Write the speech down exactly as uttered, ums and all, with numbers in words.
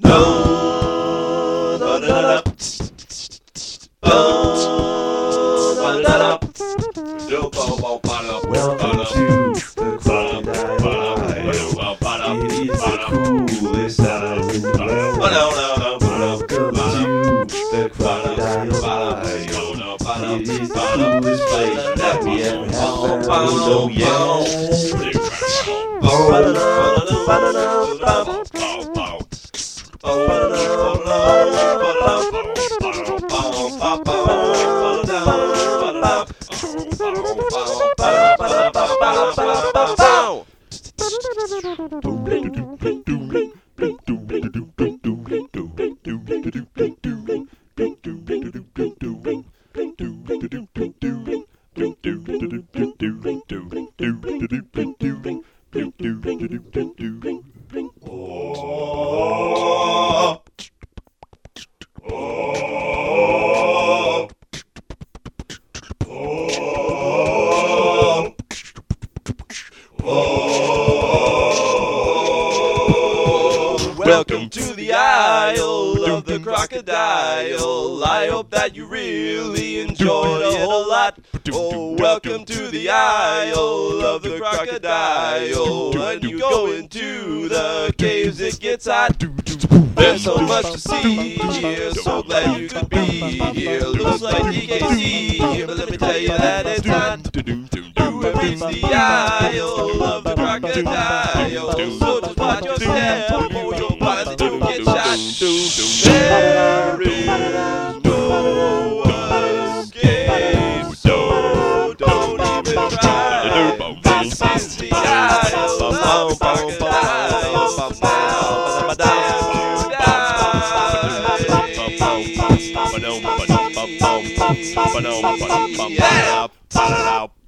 No, no, no, no. Welcome to the Crocodile. It is the coolest time in the world. Welcome to the Crocodile. It is the coolest place that we ever have found. Oh Welcome to the Isle of the Crocodile. I hope that you really enjoyed a whole lot. Oh, welcome to the Isle of the Crocodile. When you go into the caves, it gets hot. There's so much to see here, so glad you could be here. Looks like you can't see here, but let me tell you that it's hot. You have reached the Isle of the Crocodile, so just watch your step or you'll find that you get shot. There is no escape, so don't even try. This is the Isle of the Crocodile, so now die. Yeah.